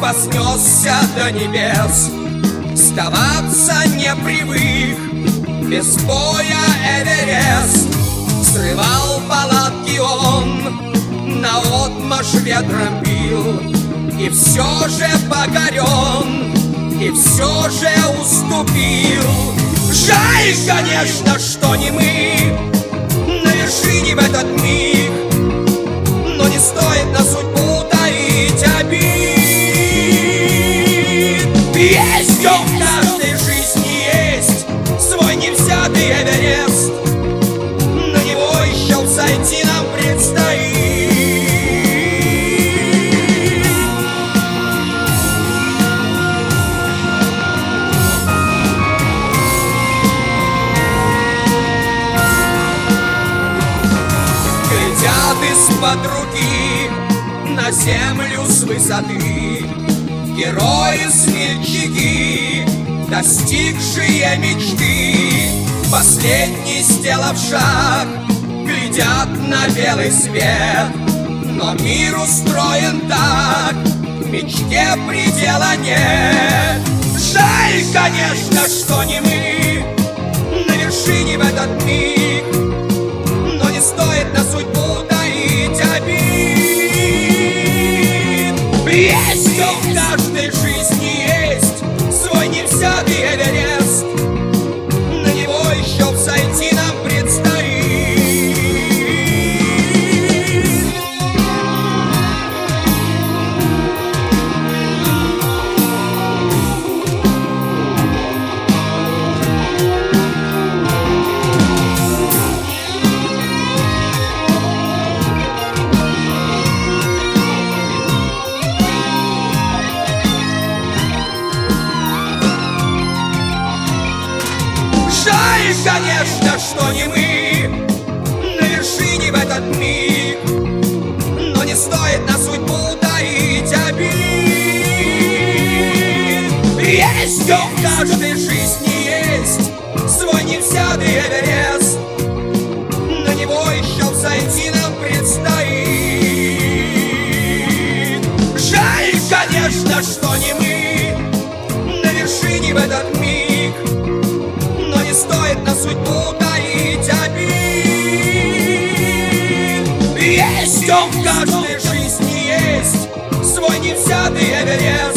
вознесся до небес. Сдаваться не привык, без боя Эверест. Срывал палатки он, наотмашь ветром бил, и все же покорен, и все же уступил. Жаль, конечно, что не мы на вершине в этот миг, но не стоит на судьбу таить обид. Есть он в каждой жизни, есть свой невзятый Эверест. На него еще взойти нам предстоит. Глядят из-под руки на землю с высоты герои-смельчаки, достигшие мечты. Последний, сделав шаг, глядят на белый свет. Но мир устроен так, мечте предела нет. Жаль, конечно, что не мы на вершине в этот миг, но не стоит на судьбу таить обид. Есть он в каждой жизни, есть свой невзятый Эверест. На него еще взойти нам предстоит. Жаль, конечно, что не мы на вершине в этот миг, но не стоит на судьбу таить обид. Есть он в каждой жизни, есть свой невзятый Эверест. На него еще взойти нам предстоит. Жаль, конечно, что не мы на вершине в этот миг, но не стоит на судьбу таить обид. Есть он в каждой жизни, есть свой невзятый Эверест.